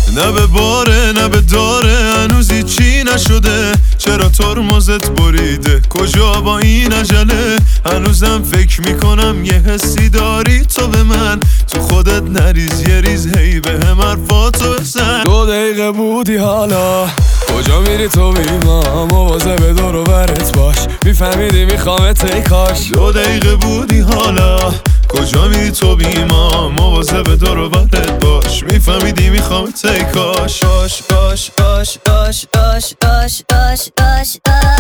نه به باره نه به داره هنوزی چی نشده، چرا ترمزت بریده کجا با این عجله؟ هنوزم فکر میکنم یه حسی داری تو به من، تو خودت نریز یه ریز هی به هم حرفاتو بزن. 2 دقیقه بودی حالا کجا میری تو بیما، مواظب دور و برت باش میفهمیدی میخوامت ای کاش. 2 دقیقه بودی حالا کجا میری تو بیما، مواظب دور و برت باش میفهمیدی میخوامت ای کاش. آش آش آش آش آش آش آش آش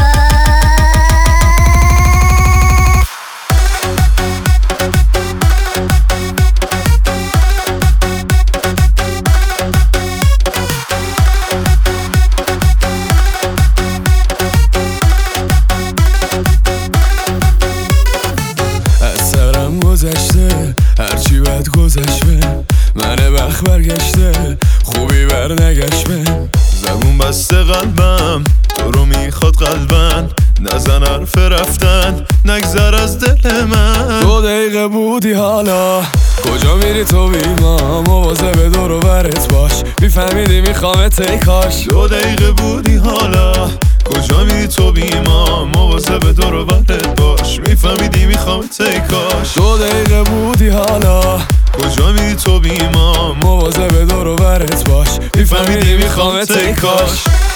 گذشته هرچی بد گذشت بهم، من وقت برگشته خوبی بر نگشت بهم. زبون بسته قلبم تو رو میخواد قلبن، نزن حرف رفتن نگذر از دل من. 2 دقیقه بودی حالا کجا میری تو بیما، مواظب دور و برت باش میفهمیدی میخوامت ای کاش. 2 دقیقه بودی حالا کجا میری تو بیما، مواظب دور و برت باش میفهمیدی میخوامت ای کاش. 2 دقیقه بودی حالا کجا میری تو بیما، مواظب دور و برت باش میفهمیدی میخوامت ای کاش.